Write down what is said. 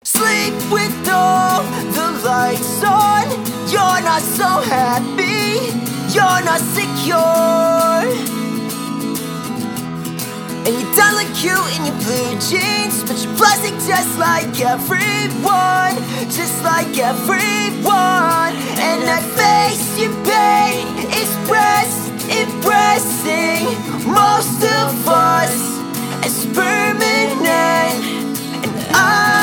Sleep with all the lights on. You're not so happy, you're not secure. And you don't look cute in your blue jeans, but you're plastic just like everyone, just like everyone. And that face you paint is impressing most of us as permanent. And